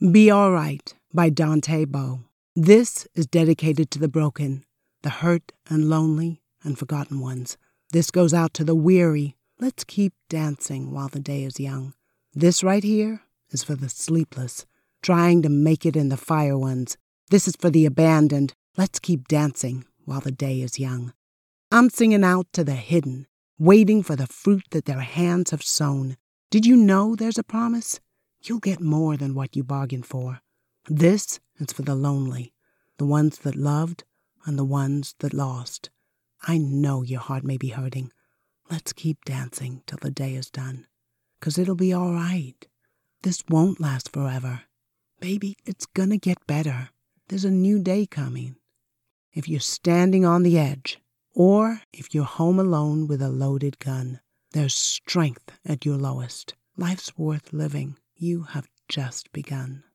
Be All Right by Dante Bowe. This is dedicated to the broken, the hurt and lonely and forgotten ones. This goes out to the weary. Let's keep dancing while the day is young. This right here is for the sleepless, trying to make it in the fire ones. This is for the abandoned. Let's keep dancing while the day is young. I'm singing out to the hidden, waiting for the fruit that their hands have sown. Did you know there's a promise? You'll get more than what you bargained for. This is for the lonely, the ones that loved and the ones that lost. I know your heart may be hurting. Let's keep dancing till the day is done. 'Cause it'll be all right. This won't last forever. Baby, it's gonna get better. There's a new day coming. If you're standing on the edge, or if you're home alone with a loaded gun, there's strength at your lowest. Life's worth living. You have just begun.